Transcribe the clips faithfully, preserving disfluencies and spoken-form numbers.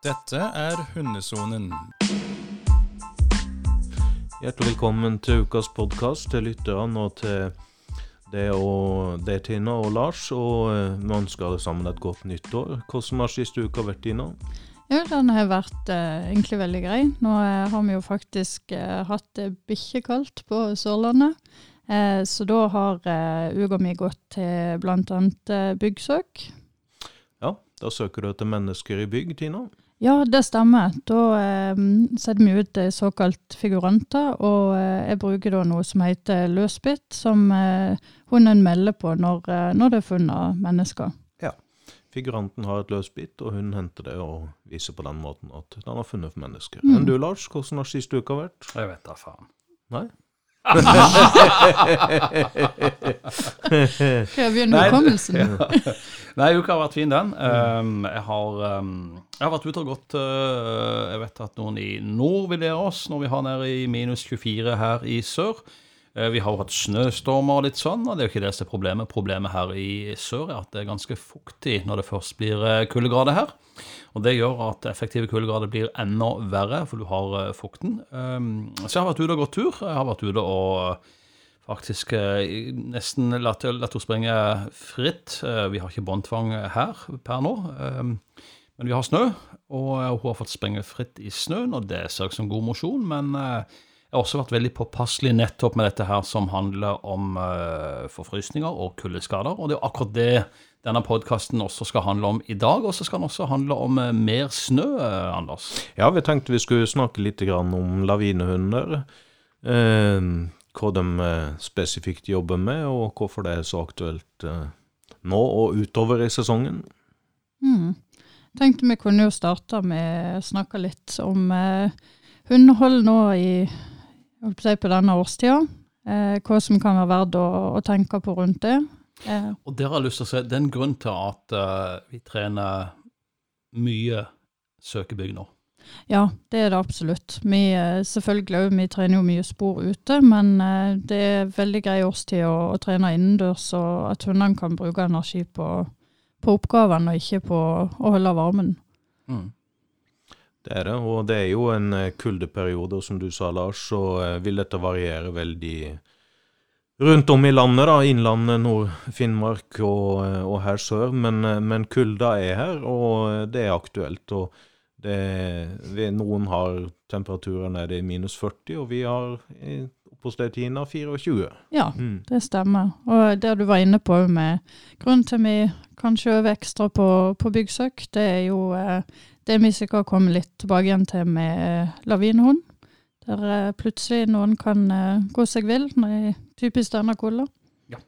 Dette er Hundesonen. Hjertelig velkommen til ukas podcast til lytterne og til det og det Tina og Lars, og vi ønsker alle sammen et godt nyttår. Hvordan har siste uka vært, Tina? Ja, den har vært eh, egentlig veldig grei. Nå eh, har vi jo faktisk eh, hatt det bikkjekaldt på Sørlandet, eh, så da har eh, uka mi gått til blant annet eh, byggsøk. Ja, da søker du etter mennesker i bygg, Tina? Ja, det stemmer. Da eh, setter vi ut eh, såkalt figuranter, og eh, jeg bruker da noe som heter løsbitt, som eh, hunden melder på når, eh, når det er funnet mennesker. Figuranten har et løsbitt, og hun henter det og viser på den måten at den har funnet for mennesker. Mm. Men du, Lars, hvordan har siste uka vært? Jeg vet da, faen. Nei? Skal jeg begynne med kommelsen? Ja. Nei, uka har vært fin, den. Um, jeg, har, um, jeg har vært ute og gått, uh, jeg vet at noen i nord vil lære oss, når vi har nede i minus tjuefire her i sør. Vi har hatt snøstormer og litt sånn, og det er jo ikke det som er problemet. Problemet her i sør er at det er ganske fuktig når det først blir kuldegrader her. Og det gjør at effektive kuldegrader blir enda verre, for du har fukten. Så jeg har vært ute og gått tur. Jeg har vært ute og faktisk nesten latt henne springe fritt. Vi har ikke båndtvang her per nå, men vi har snø, og hun har fått springe fritt i snøen, og det ser ut som god mosjon, men jeg har også vært veldig påpasselig nettopp med dette her som handler om uh, forfrysninger og kuldeskader, og det er akkurat det denne podcasten også skal handle om i dag, og så skal den også handle om uh, mer snø, uh, Anders. Ja, vi tenkte vi skulle snakke litt grann om lavinehunder, eh, hva de uh, spesifikt jobber med, og hvorfor det er så aktuelt uh, nå og utover i sesongen. Mm. Tenkte vi kunne jo starte med å snakke litt om uh, hundehold nå i på denne årstida, eh, hva som kan være verdt å, å tenke på rundt det. Eh. Og dere har lyst til å se, det er en grunn til at uh, vi trener mye søkebygg nå. Ja, det er det absolutt. Vi, eh, selvfølgelig, vi trener jo mye spor ute, men eh, det er veldig grei årstid å, å trene innendørs, og at hundene kan bruke energi på, på oppgaven, og ikke på å holde varmen. Mm. Det er det, og det er jo en kuldeperiode, og som du sa, Lars, så vil dette variere veldig rundt om i landet, da, innlandet, Nord-Finnmark og, og her sør, men, men kulda er her, og det er aktuelt, og det, vi, noen har temperaturer nede i minus førti, og vi har på Tina tjuefire. Ja, mm. det stemmer, og det du var inne på med grunnen til vi kanskje øver ekstra på, på byggsøk, det er jo eh, det vi sikkert kommer litt tilbake igjen til med lavinehund, der uh, plutselig noen kan uh, gå seg vill når det er typisk denne kulda. Ja.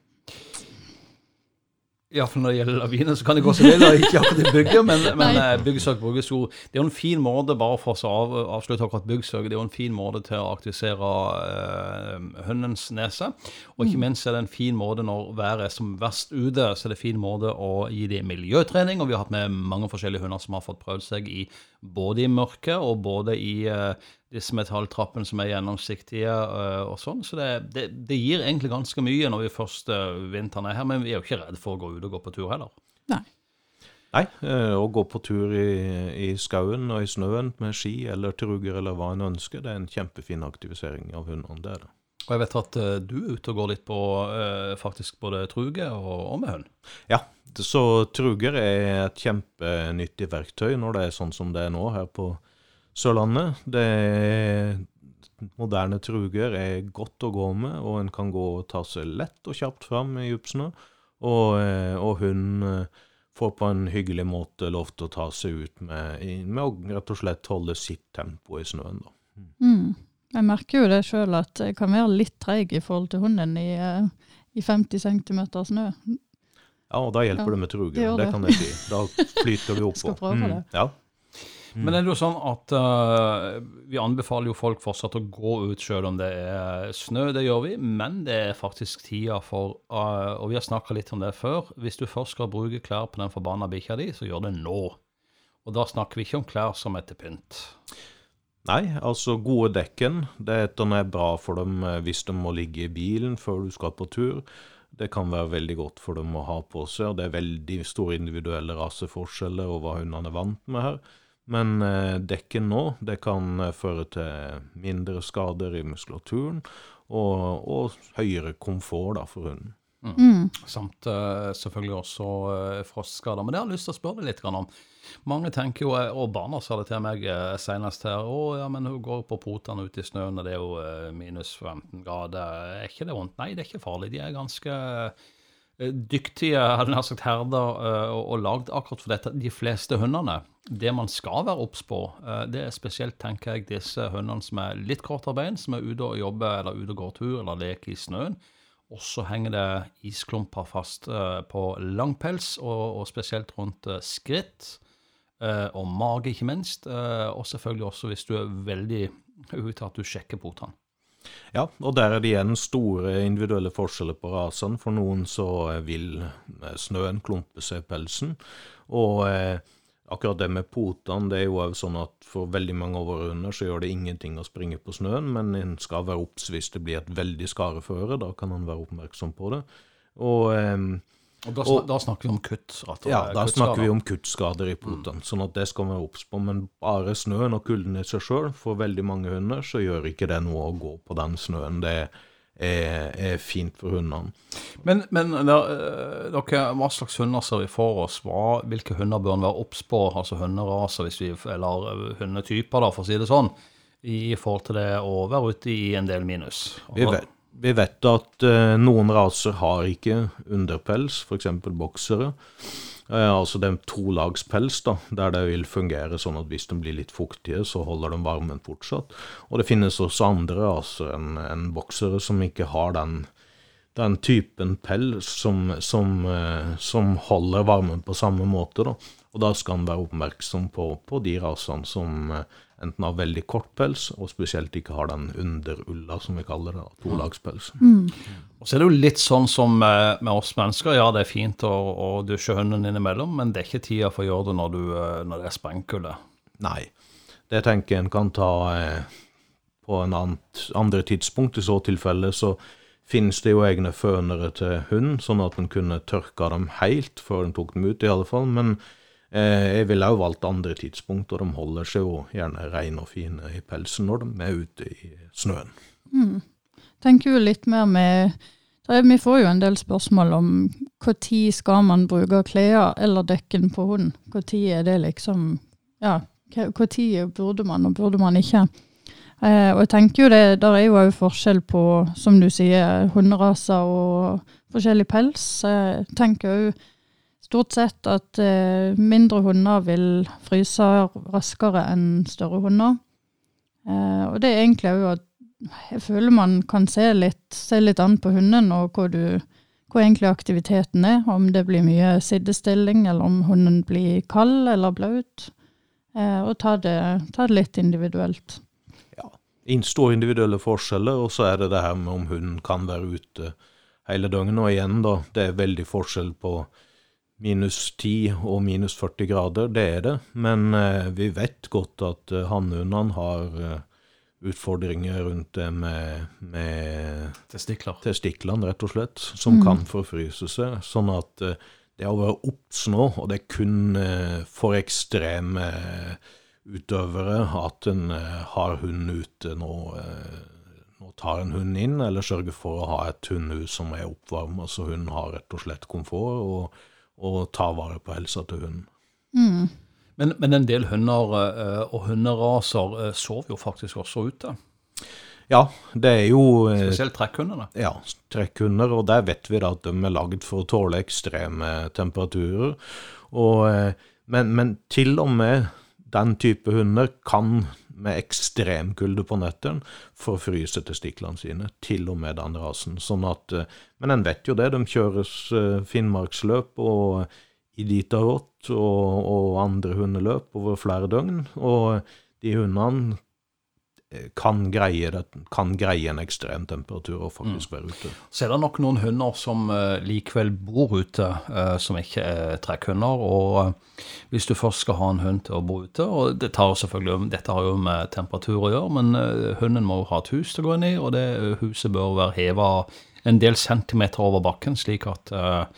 Ja, for når det gjelder laviner så kan det gå seg vill, og ikke akkurat i bygget, men, men byggsøk brukes jo, det er jo en fin måte, bare for å av, avslutte akkurat byggsøk, det er jo en fin måte til å aktivisere uh, hundens nese, og ikke minst er det en fin måte når været er som verst ute, så er det en fin måte å gi dem miljøtrening, og vi har hatt med mange forskjellige hunder som har fått prøvd seg i både i mørke og både i uh, disse metalltrappene som er gjennomsiktige uh, og sånn, så det, det, det gir egentlig ganske mye når vi først uh, vinteren er her, men vi er jo ikke redde for å gå ut og gå på tur heller. Nei. Nei, uh, å gå på tur i, i skauen og i snøen med ski eller truger eller hva en ønsker, det er en kjempefin aktivisering av hundene, det er det. Og jeg vet at uh, du er ute og går litt på uh, faktisk både truge og, og med hund. Ja, så truger er et kjempenyttig verktøy når det er sånn som det er nå her på Sørlandet. Det er, moderne truger er godt å gå med, og en kan gå og ta seg lett og kjapt fram i djupsnø, og, og hun får på en hyggelig måte lov til å ta seg ut med, med å rett og slett holde sitt tempo i snøen. Da. Mm. Jeg merker jo det selv at jeg kan være litt treg i forhold til hunden i, i femti centimeter snø. Ja, og da hjelper ja, det med truger, det, det kan jeg si. Da flyter du oppå. Skal prøve det. Mm, ja. Mm. Men er det jo sånn at uh, vi anbefaler jo folk fortsatt å gå ut selv om det er snø, det gjør vi, men det er faktisk tida for, uh, og vi har snakket litt om det før, hvis du først skal bruke klær på den forbanna bikkja di, så gjør det nå. Og da snakker vi ikke om klær som er til pynt. Nei, altså gode dekken, det er bra for dem hvis de må ligge i bilen før du skal på tur. Det kan være veldig godt for dem å ha på seg, og det er veldig store individuelle raseforskjeller og hva hundene er vant med her. Men eh, dekken nå, det kan eh, føre til mindre skader i muskulaturen og, og høyere komfort da, for hunden. Mm. Mm. Samt uh, selvfølgelig også uh, frostskader. Men det har jeg lyst til å spørre deg litt grann om. Mange tenker jo, og barna sa det til meg uh, senest her, å ja, men hun går på potene ute i snøen, og det er jo uh, minus femten grader. Er ikke det vondt? Nei, det er ikke farlig. De er ganske uh, dyktige, hadde jeg sagt, herder uh, og, og lagd akkurat for dette. De fleste hundene, det man skal være obs på, uh, det er spesielt, tenker jeg, disse hundene som er litt kortere bein, som er ute og jobber, eller ute og går tur, eller leker i snøen. Og så henger det isklumper fast uh, på langpels, og, og spesielt rundt uh, skritt, uh, og mage ikke minst, uh, og selvfølgelig også hvis du er veldig ute at du sjekker potene. Ja, og der er det igjen store individuelle forskjeller på rasene. For noen så vil snøen klumpe seg i pelsen, og eh, akkurat det med potene, det er jo også sånn at for veldig mange av våre hunder så gjør det ingenting å springe på snøen, men en skal være obs hvis det blir et veldig skareføre, da kan han være oppmerksom på det. Og, eh, og, da, snak, og da snakker vi om kutt? Ja, da snakker vi om kuttskader i potene, mm. sånn at det skal man være obs på, men bare snøen og kulden i seg selv, for veldig mange hunder så gjør ikke det noe å gå på den snøen, det er Er, er fint for hundene. Men, men der, dere, hva slags hunder ser vi for oss? Hva, hvilke hunder bør være obs på? Altså hunderaser, hvis vi, eller hundetyper, da, for å si det sånn, i forhold til det å være ute i en del minus. Vi vet, vi vet at uh, noen raser har ikke underpels, for eksempel boksere. Uh, altså det er to lags pels da, der det vil fungere sånn at hvis de blir litt fuktige, så holder de varmen fortsatt. Og det finnes også andre raser enn en boksere som ikke har den, den typen pels som, som, uh, som holder varmen på samme måte da. Og da skal man være oppmerksom på, på de rasene som uh, enten har veldig kort pels, og spesielt ikke har den underulla, som vi kaller det, to lags pels. Mm. Og så er det jo litt sånn som med, med oss mennesker, ja, det er fint å, å dusje hunden innimellom, men det er ikke tida for å gjøre det når, du, når det er sprengkulde. Nei, det tenker jeg en kan ta eh, på en annet, andre tidspunkt. I så tilfelle så finnes det jo egne fønere til hund, sånn at en kunne tørka dem helt før en tok dem ut i alle fall, men eh, jeg ville jo valgt andre tidspunkt, og de holder seg jo gjerne ren og fine i pelsen når de er ute i snøen. Mm. Tenker jo litt mer med, er, vi får jo en del spørsmål om hvor tid skal man bruke klær eller dekken på hunden. Hvor tid er det liksom, ja, hvor tid burde man og burde man ikke. Eh, og jeg tenker jo det, der er jo også forskjell på, som du sier, hunderaser og forskjellig pels. Jeg tenker jo stort sett at eh, mindre hunder vil fryse raskere enn større hunder. Eh, og det er egentlig jo at jeg føler man kan se litt, se litt an på hunden, og hvor, du, hvor egentlig aktiviteten er, om det blir mye siddestilling, eller om hunden blir kald eller bløt, eh, og ta det, ta det litt individuelt. Ja, store individuelle forskjeller, og så er det det her med om hunden kan være ute hele døgnet, og igjen da, det er veldig forskjell på minus ti og minus førti grader, det er det, men eh, vi vet godt at eh, hannhundene har eh, utfordringer rundt det med, med testikler. testiklene, rett og slett, som mm. kan forfryse seg. Sånn at uh, det å være obs nå, og det er kun uh, for ekstreme uh, utøvere at en uh, har hunden ute nå, uh, nå tar en hund inn, eller sørger for å ha et hundehus som er oppvarmet, så hunden har rett og slett komfort, og, og tar vare på helsa til hunden. Mm. Men, men en del hunder uh, og hunderaser uh, sover jo faktisk også ute. Ja, det er jo... Uh, Spesielt trekkhunderne. Ja, trekkhunder, og der vet vi da at de er laget for å tåle ekstreme temperaturer. Og, uh, men, men til og med den type hunder kan med ekstrem kulde på netteren forfryse testiklene sine, til og med den rasen. Sånn at, uh, men en vet jo det, de kjøres uh, finnmarksløp og Iditarott og, og andre hundeløp over flere døgn, og de hundene kan greie, det, kan greie en ekstrem temperatur og faktisk mm. være ute. Så er det nok noen hunder som uh, likevel bor ute, uh, som ikke er trekkhunder, og uh, hvis du først skal ha en hund til å bo ute, og det tar selvfølgelig, dette har jo med temperatur å gjøre, men uh, hunden må ha et hus til å gå inn i, og det uh, huset bør være hevet en del centimeter over bakken, slik at uh,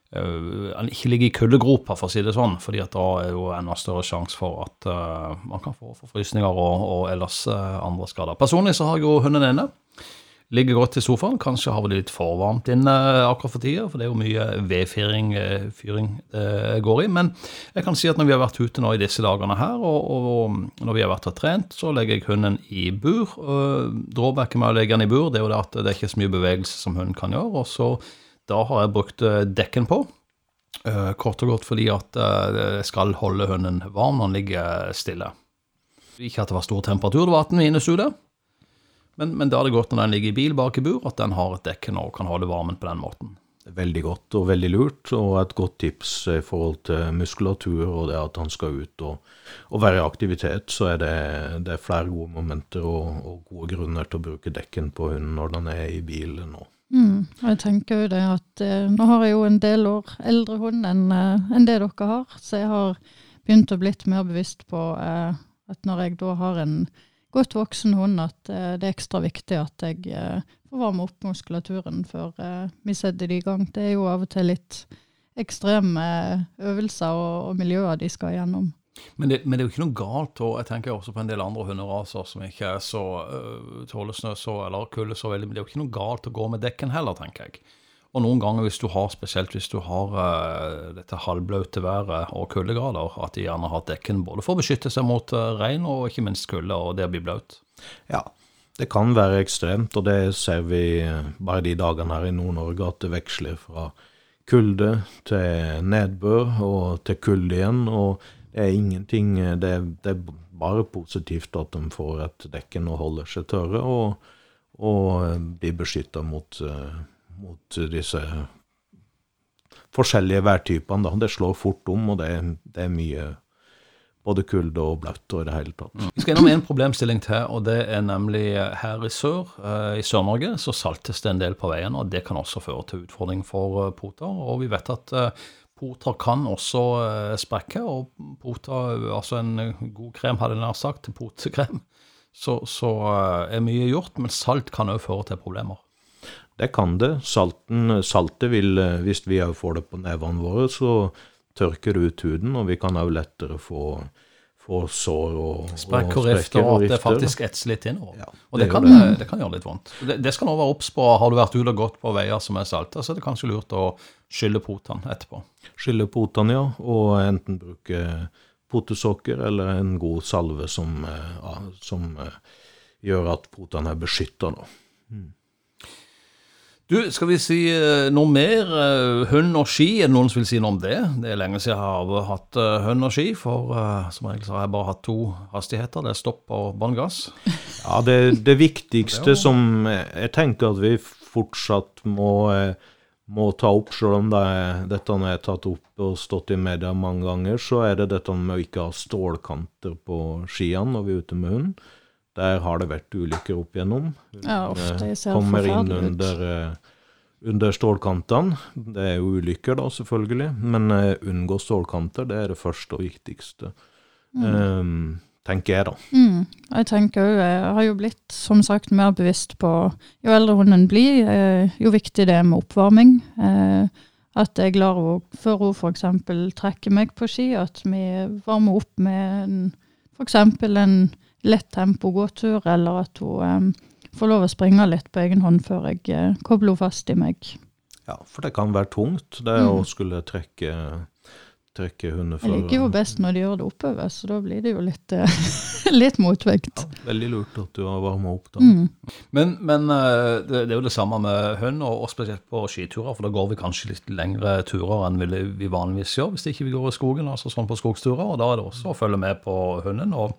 uh, han ikke ligger i kuldegropa, for å si det sånn, fordi at da er jo enda større sjanse for at uh, man kan få forfrysninger og, og ellers uh, andre skader. Personlig så har jeg jo hunden inne. Ligger godt i sofaen, kanskje har vi det litt for varmt inne akkurat for tida, for det er jo mye vedfyring fyring det går i, men jeg kan si at når vi har vært ute nå i disse dagene her, og, og når vi har vært og trent, så legger jeg hunden i bur. Drawbacket med å legge den i bur, det er jo det at det er ikke så mye bevegelse som hunden kan gjøre, og så da har jeg brukt dekken på, kort og godt fordi at jeg skal holde hunden varm når den ligger stille. Ikke at det var stor temperatur, det var atten minus ute, Men, men da er det godt når den ligger i bil bak i bur, at den har et dekken og kan holde varmen på den måten. Veldig godt og veldig lurt, og et godt tips i forhold til muskulatur og det at han skal ut og, og være i aktivitet, så er det, det er flere gode momenter og, og gode grunner til å bruke dekken på hunden når den er i bilen nå. Mm, jeg tenker jo det at eh, nå har jeg jo en del år eldre hund enn, eh, enn det dere har, så jeg har begynt å blitt mer bevisst på eh, at når jeg da har en godt voksen hund, at uh, det er ekstra viktig at jeg uh, får varme opp muskulaturen før uh, vi setter det i gang. Det er jo av og til litt ekstreme uh, øvelser og, og miljøer de skal gjennom. Men det, men det er jo ikke noe galt, og jeg tenker også på en del andre hunderaser som ikke er så uh, tåler snø så, eller kulde så veldig, men det er jo ikke noe galt å gå med dekken heller, tenker jeg. Og noen ganger hvis du har, spesielt hvis du har uh, dette halvbløte været og kuldegrader, at de gjerne har dekken både for å beskytte seg mot uh, regn og ikke minst kulde, og det blir bløt. Ja, det kan være ekstremt, og det ser vi bare de dagene her i Nord-Norge, at det veksler fra kulde til nedbør og til kulde igjen, og det er ingenting, det, det er bare positivt at de får et dekken og holder seg tørre, og, og blir beskyttet mot uh, mot disse forskjellige værtypene. Da. Det slår fort om, og det er, det er mye både kulde og bløtt og i det hele tatt. Mm. Vi skal innom en problemstilling til, og det er nemlig her i sør, uh, i Sør-Norge, så saltes det en del på veien, og det kan også føre til utfordring for uh, poter, og vi vet at uh, poter kan også uh, sprekke, og poter, altså en god krem, hadde jeg nær sagt, potekrem, så, så uh, er mye gjort, men salt kan også føre til problemer. Det kan det. Salten, saltet vil, hvis vi får det på nevene våre, så tørker det ut huden, og vi kan også lettere få, få sår og, Sprekk og rifter, og at det faktisk etser litt innover. Ja, og det, det, kan, det. det kan gjøre litt vondt. Det, det skal nå være opps på, har du vært ute og gått på veier som er saltet, så er det kanskje lurt å skylle potene etterpå. Skylle potene, ja, og enten bruke potesokker eller en god salve som, ja, som gjør at potene er beskyttet da. Mm. Du, skal vi si noe mer? Hund og ski, er det noen som vil si noe om det? Det er lenge siden jeg har hatt hund og ski, for som regel så har jeg bare hatt to hastigheter, det er stopp og båndgass. Ja, det, det viktigste som jeg tenker at vi fortsatt må, må ta opp, selv om det er, dette er tatt opp og stått i media mange ganger, så er det dette med å ikke ha stålkanter på skiene når vi er ute med hund. Der har det vært ulykker opp igjennom. Ja, ofte jeg ser kommer inn forferdelig ut. under, under stålkantene. Det er jo ulykker da, selvfølgelig. Men uh, unngå stålkanter, det er det første og viktigste. Mm. Um, tenker jeg da. Mm. Jeg tenker jo, jeg har jo blitt, som sagt, mer bevisst på, jo eldre hunden blir, eh, jo viktig det er med oppvarming. Eh, at jeg lar henne, før hun for eksempel trekker meg på ski, at vi varmer opp med en, for eksempel en lett tempo gåtur, eller at hun um, får lov å springe litt på egen hånd før jeg uh, kobler henne fast i meg. Ja, for det kan være tungt, det mm. å skulle trekke, trekke hunder for... Jeg liker jo best når de gjør det oppover, så da blir det jo litt, uh, litt motvekt. Ja, veldig lurt at du har varmet opp da. Mm. Men, men uh, det, det er jo det samme med hund, og, og spesielt på skiturer, for da går vi kanskje litt lengre turer enn vi, vi vanligvis gjør, hvis ikke vi går i skogen, altså sånn på skogsturer, og da er det også å følge med på hunden, og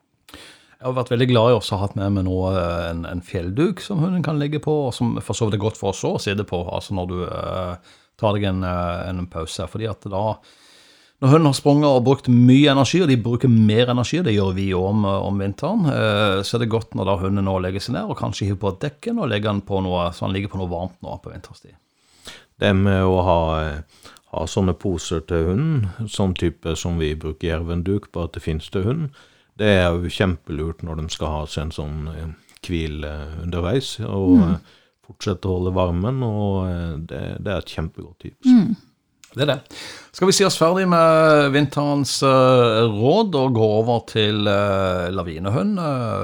jeg har vært veldig glad i også å ha hatt med meg noe, en, en fjellduk som hunden kan ligge på, og som for så vidt er godt for oss å sitte på, altså når du uh, tar deg en, en pause. Fordi at da, når hunden har sprunget og brukt mye energi, og de bruker mer energi, og det gjør vi jo om, om vinteren, uh, så er det godt når da hunden nå legger seg ned, og kanskje hiver på dekken, og legger den på noe, så han ligger på noe varmt nå på vinterstid. Det med å ha, ha sånne poser til hunden, sånn type som vi bruker jervenduk på at det finnes til hunden, det er jo kjempelurt når de skal ha seg en sånn hvil underveis, og mm. fortsette å holde varmen, og det, det er et kjempegodt tips. Mm. Det er det. Skal vi si oss ferdig med vinterens uh, råd og gå over til uh, lavinehund?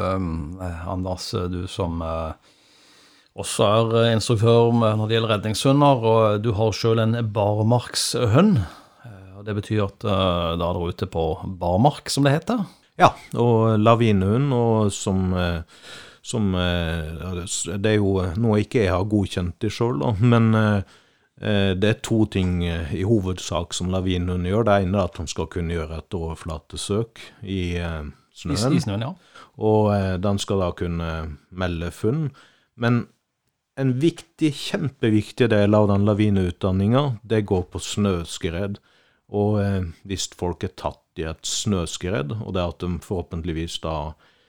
Uh, Anders, du som uh, også er instruktør når det gjelder redningshunder, og du har selv en barmarkshund. Uh, det betyr at uh, da er du ute på barmark, som det heter. Ja, og lavinehund, og som, uh, som uh, det er jo noe ikke jeg har godkjent i selv, da, men uh, det er to ting i hovedsak som lavinhund gjør. Det ene er at han skal kunne gjøre et overflatesøk i eh, snøen. I, i snøen, ja. Og eh, den skal da kunne melde funn. Men en viktig, kjempeviktig del av den lavineutdanningen, det går på snøskred. Og eh, hvis folk er tatt i et snøskred, og det er at de forhåpentligvis da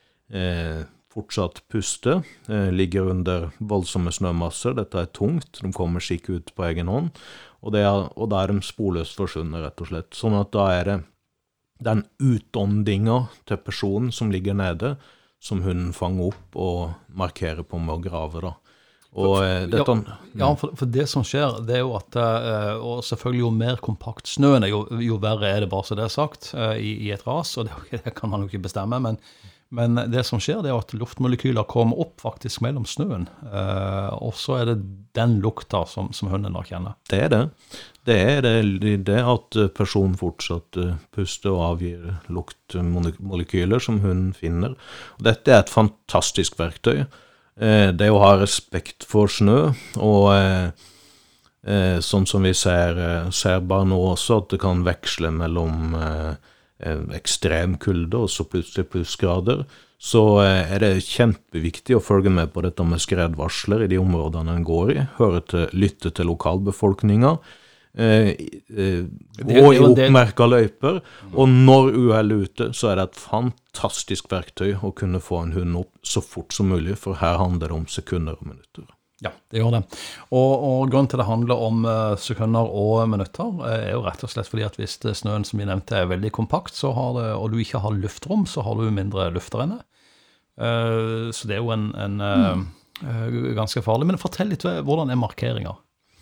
eh, fortsatt puste, eh, ligger under voldsomme snømasser. Dette er tungt, de kommer seg ikke ut på egen hånd, og, det er, og da er de sporløst forsvunnet, rett og slett. Sånn at da er det den utåndingen til personen som ligger nede, som hunden fanger opp og markerer på med å grave da. Og eh, dette... Ja, ja for, for det som skjer, det er jo at, eh, og selvfølgelig jo mer kompakt snøen er, jo, jo verre er det bare så det er sagt, eh, i, i et ras, og det, det kan man jo ikke bestemme, men Men det som skjer, det er at luftmolekyler kommer opp faktisk mellom snøen, eh, og så er det den lukta som, som hunden da kjenner. Det er det. Det er det, det at personen fortsatt puster og avgir luktmolekyler som hunden finner. Og dette er et fantastisk verktøy. Eh, det å ha respekt for snø, og eh, eh, sånn som vi ser, ser bare nå også, at det kan veksle mellom eh, ekstrem kulde og så plutselig plussgrader, så er det kjempeviktig å følge med på dette med skredvarsler i de områdene en går i, høre til, lytte til lokalbefolkningen, eh, eh, gå i oppmerket løyper, og når uheld er ute, så er det et fantastisk verktøy å kunne få en hund opp så fort som mulig, for her handler det om sekunder og minutter. Ja, det gjør det. Og, og grunnen til det handler om uh, sekunder og minutter uh, er jo rett og slett fordi at hvis snøen som vi nevnte er veldig kompakt, så har det, og du ikke har luftrom, så har du mindre luft der inne. Uh, så det er jo en, en uh, uh, ganske farlig. Men fortell litt hvordan er markeringer?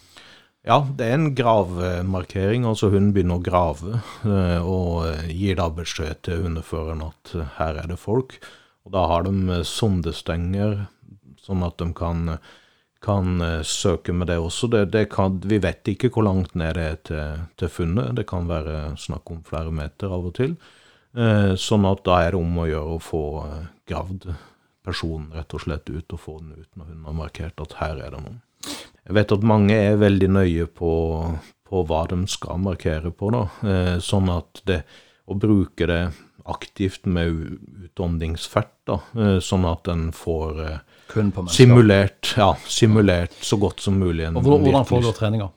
Ja, det er en gravmarkering, altså hun begynner å grave uh, og gir da beskjed til hundeføreren at uh, her er det folk. Og da har de sondestenger, sånn at de kan kan uh, søke med det også. Det, det kan, vi vet ikke hvor langt ned det er til, til funnet. Det kan være snakk om flere meter av og til. Uh, sånn at da er det om å gjøre å få uh, gravd personen rett og slett ut og få den ut når hun har markert at her er det noen. Jeg vet at mange er veldig nøye på, på hva de skal markere på da. Uh, sånn at det, å bruke det aktivt med utåndingsfert da, uh, sånn at den får uh, kun på simulert, ja, simulert så godt som mulig. Og hvordan, hvordan foregår treninger?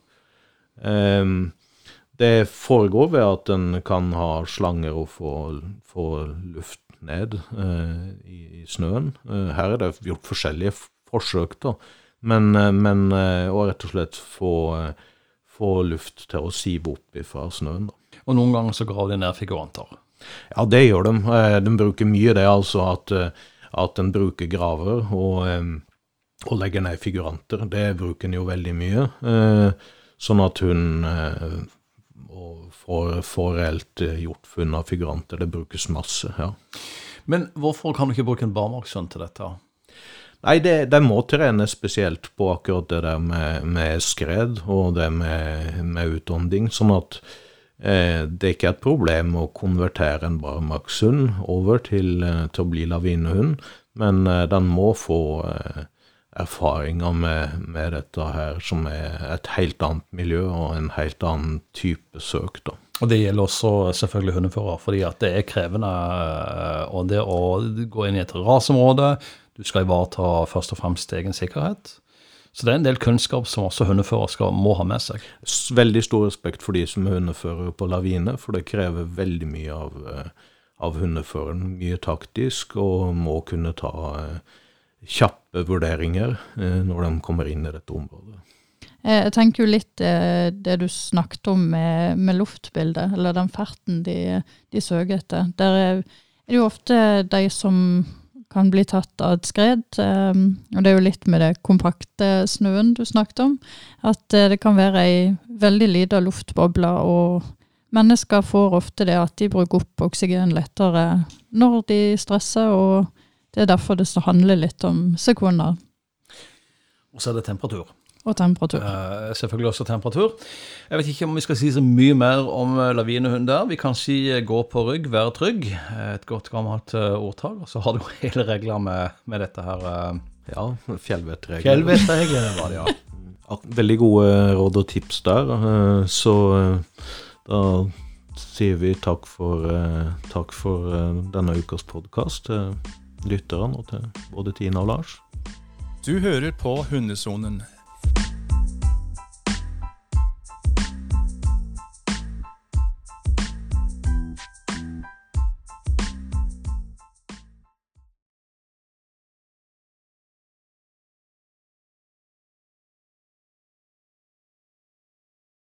Um, det foregår ved at den kan ha slanger og få, få luft ned uh, i, i snøen. Uh, her er det gjort forskjellige forsøk da, men, uh, men uh, å rett og slett få, uh, få luft til å sive opp fra snøen da. Og noen ganger så graver de ned figuranter? Ja, det gjør de. Uh, de bruker mye det, altså at uh, at den bruker graver og, og legger ned figuranter. Det bruker den jo veldig mye, sånn at hun får, får reelt gjort funn av figuranter. Det brukes masse, ja. Men hvorfor kan du ikke bruke en barmarkshund til dette? Nei, det, det må trenes spesielt på akkurat det der med, med skred og det med, med utånding, sånn at Eh, det er ikke et problem å konvertere en barmarkshund over til, til å bli lavinehund, men eh, den må få eh, erfaringer med, med dette her, som er et helt annet miljø og en helt annen type søk da. Og det gjelder også selvfølgelig hundefører, fordi at det er krevende, og det å gå inn i et rasområde, du skal ivareta først og fremst egen sikkerhet. Så det er en del kunnskap som også hundefører skal, må ha med seg. Veldig stor respekt for de som er hundefører på lavine, for det krever veldig mye av, av hundeføreren. Mye taktisk, og må kunne ta kjappe vurderinger når de kommer inn i dette området. Jeg tenker jo litt det du snakket om med, med luftbildet, eller den ferten de, de søker etter. Der er det jo ofte de som kan bli tatt av et skred. Um, og det er jo litt med det kompakte snøen du snakket om, at uh, det kan være en veldig liten luftboble, og mennesker får ofte det at de bruker opp oksygen lettere når de stresser, og det er derfor det handler litt om sekunder. Og så er det temperatur. Og temperatur. Uh, selvfølgelig også temperatur. Jeg vet ikke om vi skal si så mye mer om lavinehund der. Vi kan si gå på rygg, være trygg. Et godt gammelt uh, ordtag. Og så har du hele regler med, med dette her. Uh, ja, fjellvettregler. Fjellvettregler var det, ja. Veldig gode råd og tips der. Uh, så uh, da sier vi takk for, uh, takk for uh, denne ukas podcast til lytterne og til både Tina og Lars. Du hører på Hundesonen.